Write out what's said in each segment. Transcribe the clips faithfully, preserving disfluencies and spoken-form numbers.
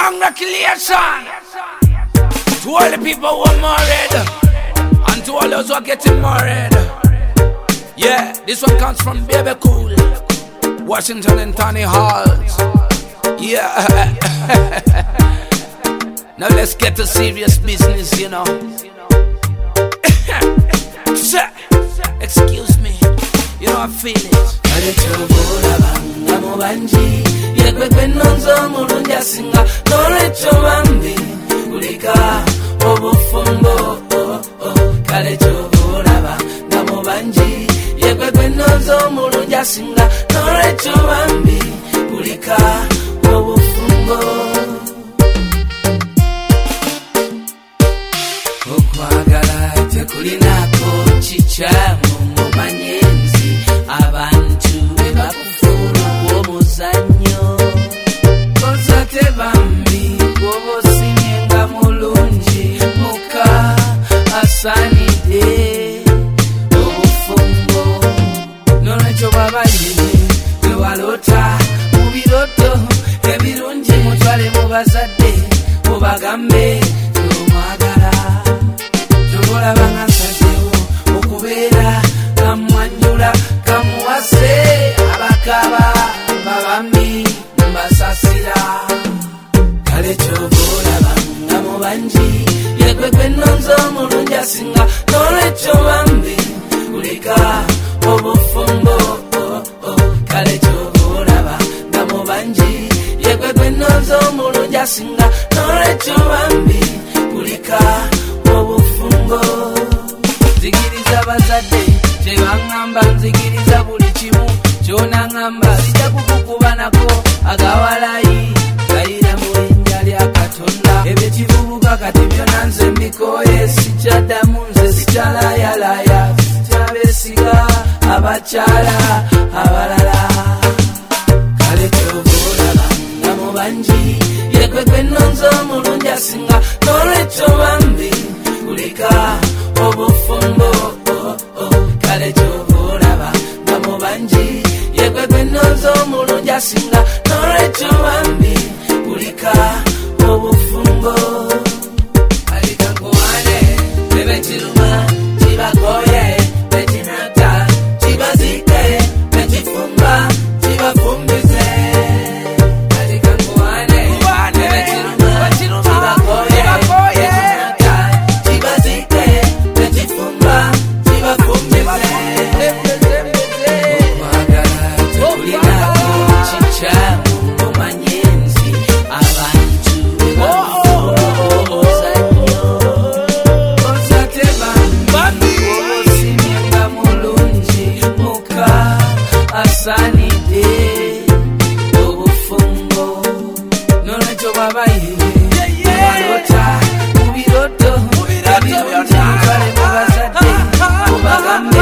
Congratulations to all the people who are married and to all those who are getting married. Yeah, this one comes from Baby Cool, Washington and Tony Halls. Yeah. Now let's get to serious business, you know. Excuse me, you know I feel it. Okwagala tekulinako chichamu mumanyenzi abantu bebakufuna omuzanyo kozate bambi gwobosimye nga mulungi muka asanide obufumbo nolwekyo babalire bewalota mu biroto ebirungi mutwale mu bazadde mubagambe omwagala olabanga nsazeewo okubeera kamwanjula kamuwase abakaba babambi mbasasira kale kyoba olabanga mu bangi yegwe gwe nnonze omulungi asinga n'olwekyo bambi kuleka obufumbo kale kyoba olabanga mu bangi yegwe gwe nnonze omulungi asinga n'olwekyo bambi kuleka obufumbo nzikiriza bazadde tebaŋŋamba nzikiriza buli kimu kyona ŋŋamba sijja kukukubanako agawalayi gayira mu linnya lya Katonda ebyo kivubuka kati byonna nze mbikooye sikyaddamu nze sikyalayalaya sikyabeesiga abakyala abalala kale kyoba olabanga mu bangi yegwe gwe nnonze omulungi asinga n'olwekyo bambi kuleka obufumbo kale kyoba olaba nga mu bangi yegwe gwe nnonze omulungi asinga n'olwekyo bambi kuleka obufumbo alika nkuwane bebekiruma kibakoye bekinata kibazike bekifumba kibafumbize alika nkuwane bebekiruma kibakoye asanide obufumbo nolwekyo babayire balota mu biroto ebirungi mutwale mu bazadde mubagambe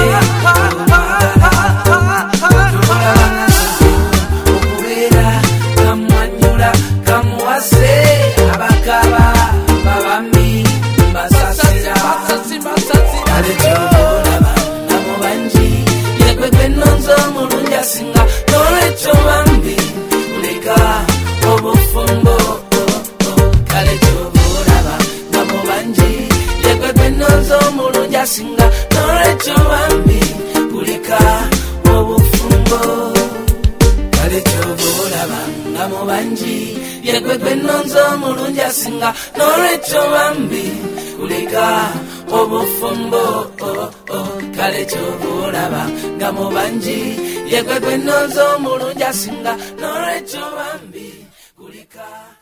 tolabanga okubeera kamwanjula kamuwase abakaba babambi mbasasira kale kyoba olabanga mu bangi yegwe gwe nnonze omulungi asinga n'olwekyo bambi kuleka obufumbo kale kyoba olabanga mu bangi yegwe gwe nnonze omulungi asinga n'olwekyo bambi kuleka obufumbo kale kyoba olabanga mu bangi yegwe gwe nnonze omulungi asinga n'olwekyo bambi kuleka obufumbo kale kyoba olabanga mu bangi yegwe gwe nnonze omulungi asinga n'olwekyo bambi kuleka